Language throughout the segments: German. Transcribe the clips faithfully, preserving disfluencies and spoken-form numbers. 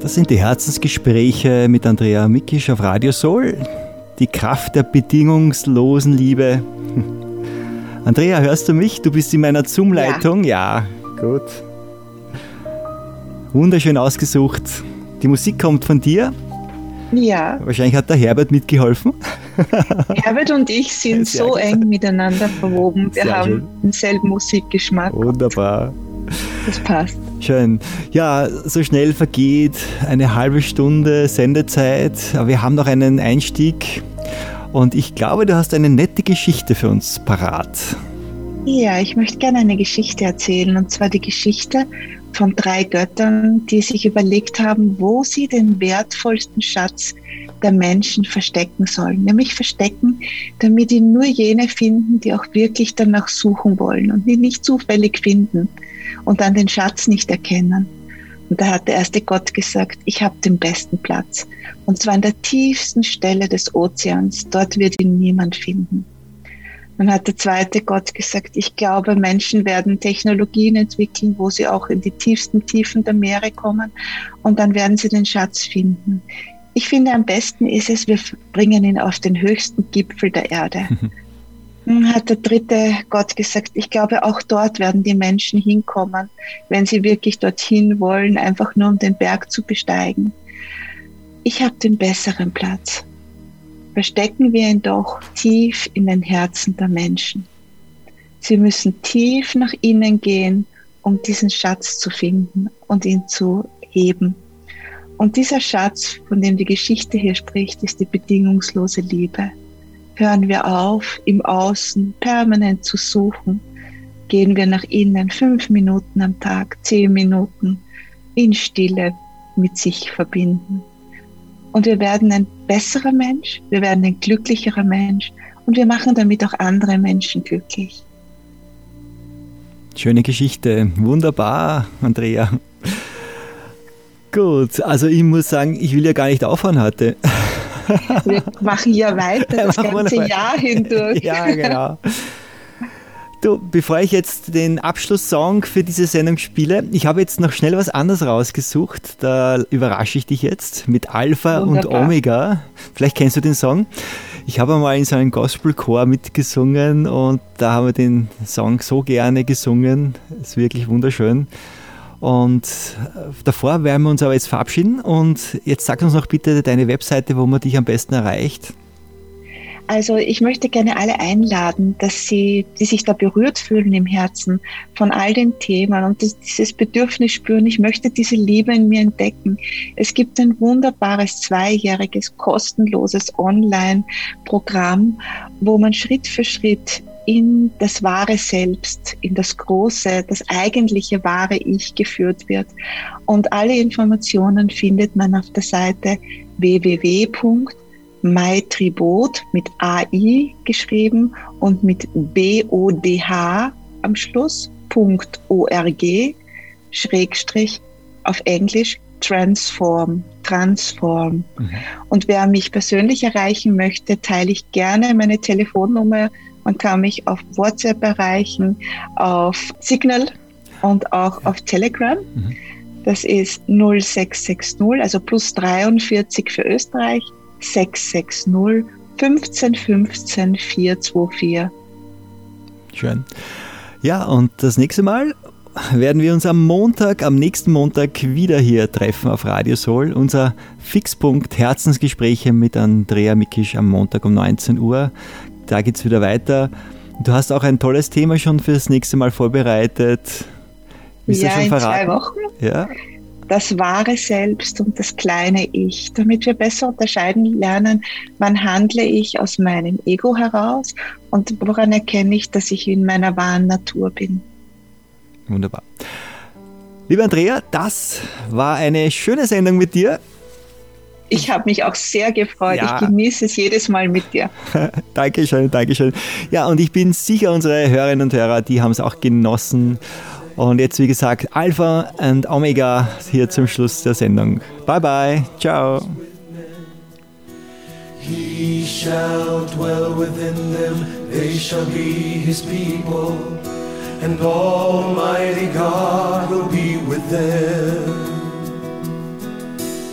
Das sind die Herzensgespräche mit Andrea Mikisch auf Radio Soul. Die Kraft der bedingungslosen Liebe. Andrea, hörst du mich? Du bist in meiner Zoom-Leitung? Ja. Ja, gut. Wunderschön ausgesucht. Die Musik kommt von dir? Ja. Wahrscheinlich hat der Herbert mitgeholfen. Herbert und ich sind Sehr so gut. eng miteinander verwoben. Wir Sehr haben schön. denselben Musikgeschmack. Wunderbar. Das passt. Schön. Ja, so schnell vergeht eine halbe Stunde Sendezeit, aber wir haben noch einen Einstieg und ich glaube, du hast eine nette Geschichte für uns parat. Ja, ich möchte gerne eine Geschichte erzählen, und zwar die Geschichte von drei Göttern, die sich überlegt haben, wo sie den wertvollsten Schatz der Menschen verstecken sollen. Nämlich verstecken, damit ihn nur jene finden, die auch wirklich danach suchen wollen und ihn nicht zufällig finden und dann den Schatz nicht erkennen. Und da hat der erste Gott gesagt, ich habe den besten Platz. Und zwar an der tiefsten Stelle des Ozeans. Dort wird ihn niemand finden. Dann hat der zweite Gott gesagt, ich glaube, Menschen werden Technologien entwickeln, wo sie auch in die tiefsten Tiefen der Meere kommen. Und dann werden sie den Schatz finden. Ich finde, am besten ist es, wir bringen ihn auf den höchsten Gipfel der Erde. Dann hat der dritte Gott gesagt, ich glaube, auch dort werden die Menschen hinkommen, wenn sie wirklich dorthin wollen, einfach nur um den Berg zu besteigen. Ich habe den besseren Platz. Verstecken wir ihn doch tief in den Herzen der Menschen. Sie müssen tief nach innen gehen, um diesen Schatz zu finden und ihn zu heben. Und dieser Schatz, von dem die Geschichte hier spricht, ist die bedingungslose Liebe. Hören wir auf, im Außen permanent zu suchen, gehen wir nach innen fünf Minuten am Tag, zehn Minuten in Stille mit sich verbinden. Und wir werden ein besserer Mensch, wir werden ein glücklicherer Mensch und wir machen damit auch andere Menschen glücklich. Schöne Geschichte. Wunderbar, Andrea. Gut, also ich muss sagen, ich will ja gar nicht aufhören heute. Wir machen ja weiter, das ganze Jahr hindurch. Ja, genau. Du, bevor ich jetzt den Abschlusssong für diese Sendung spiele, ich habe jetzt noch schnell was anderes rausgesucht. Da überrasche ich dich jetzt mit Alpha Wunderbar. und Omega. Vielleicht kennst du den Song. Ich habe mal in so einem Gospelchor mitgesungen und da haben wir den Song so gerne gesungen. Ist wirklich wunderschön. Und davor werden wir uns aber jetzt verabschieden und jetzt sag uns noch bitte deine Webseite, wo man dich am besten erreicht. Also ich möchte gerne alle einladen, dass sie, die sich da berührt fühlen im Herzen von all den Themen und das, dieses Bedürfnis spüren, ich möchte diese Liebe in mir entdecken. Es gibt ein wunderbares zweijähriges, kostenloses Online-Programm, wo man Schritt für Schritt in das wahre Selbst, in das große, das eigentliche wahre Ich geführt wird. Und alle Informationen findet man auf der Seite w w w punkt maitribot mit A I geschrieben und mit B O D H am Schluss, .org, Schrägstrich auf Englisch, Transform, Transform. Mhm. Und wer mich persönlich erreichen möchte, teile ich gerne meine Telefonnummer. Man kann mich auf WhatsApp erreichen, auf Signal und auch auf Telegram. Mhm. Das ist null sechs sechs null, also plus dreiundvierzig für Österreich, sechs sechs null, fünfzehn fünfzehn, vier zwei vier. Schön. Ja, und das nächste Mal werden wir uns am Montag, am nächsten Montag wieder hier treffen auf Radio Soul. Unser Fixpunkt Herzensgespräche mit Andrea Mikisch am Montag um neunzehn Uhr. Da geht es wieder weiter. Du hast auch ein tolles Thema schon für das nächste Mal vorbereitet. Willst ja, du schon in verraten? zwei Wochen. Ja. Das wahre Selbst und das kleine Ich, damit wir besser unterscheiden lernen, wann handle ich aus meinem Ego heraus und woran erkenne ich, dass ich in meiner wahren Natur bin. Wunderbar. Liebe Andrea, das war eine schöne Sendung mit dir. Ich habe mich auch sehr gefreut. Ja. Ich genieße es jedes Mal mit dir. Dankeschön, Dankeschön. Ja, und ich bin sicher, unsere Hörerinnen und Hörer, die haben es auch genossen. Und jetzt, wie gesagt, Alpha und Omega hier zum Schluss der Sendung. Bye, bye. Ciao. He shall dwell within them, they shall be his people, and Almighty God will be with them.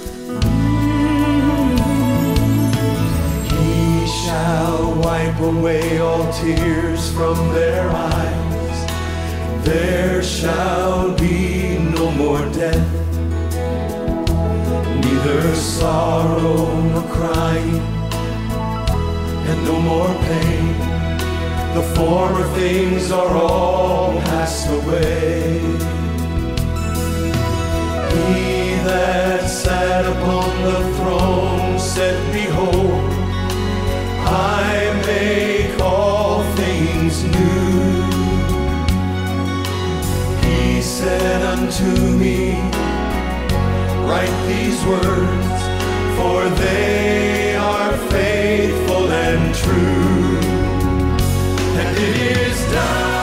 away all tears from their eyes. There shall be no more death, neither sorrow nor crying, and no more pain. The former things are all passed away. He that sat upon the throne said, Behold, I make all things new. He said unto me, Write these words, for they are faithful and true. And it is done.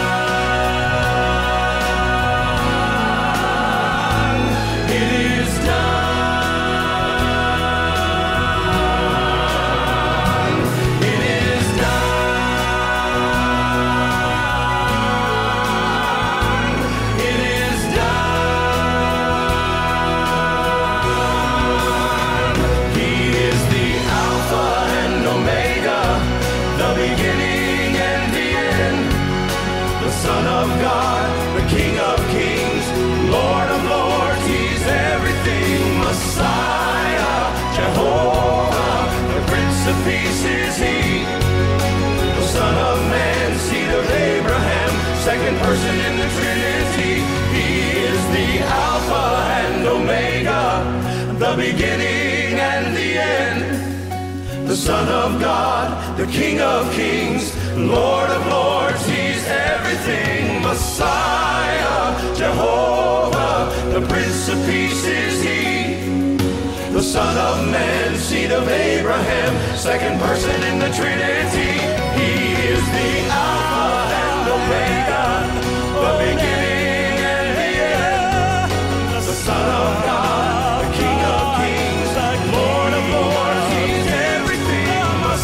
Son of God, the King of Kings, Lord of Lords, He's everything. Messiah, Jehovah, the Prince of Peace is He. The Son of Man, seed of Abraham, second person in the Trinity. He is the Alpha and Omega, the beginning and the end. The Son of God, the King of Kings, Lord of Lords, He's everything. Messiah, Jehovah, the Prince of Peace is He. The Son of Man, seed of Abraham, second person in the Trinity. He is the Alpha and Omega, the beginning and the end. The Son of God, the King of Kings, Lord of Lords, He's everything.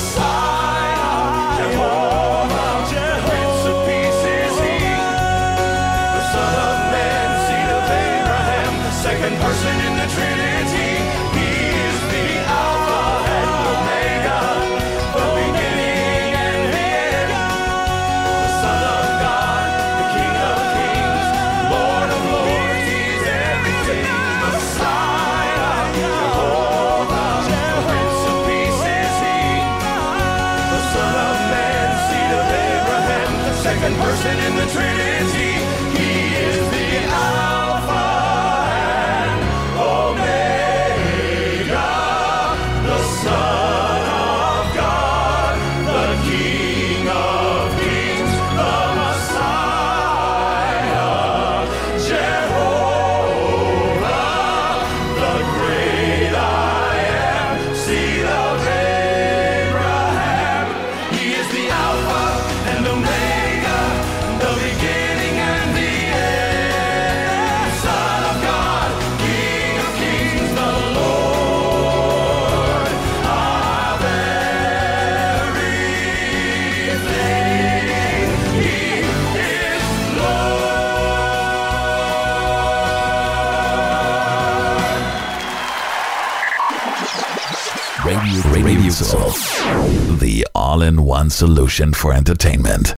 Messiah, Jehovah, Prince of Peace is He. The Son of Man, seed of Abraham, second person in the Trinity. He is the Alpha and Omega, the beginning and the end. The Son of God, the King of Kings, Lord of Lords, He's everything. Messiah, Jehovah, Prince of Peace is He. The Son of Man, seed of Abraham, second person in the Trinity. He is the Alpha and Omega, the Son of God, the King of Kings, the Messiah, Jehovah, the great I am, seed of Abraham. He is the Alpha and Omega, the beginning and the end. Son of God, King of Kings, the Lord of everything. He is Lord. Radio, Radio Soul, the all-in-one solution for entertainment.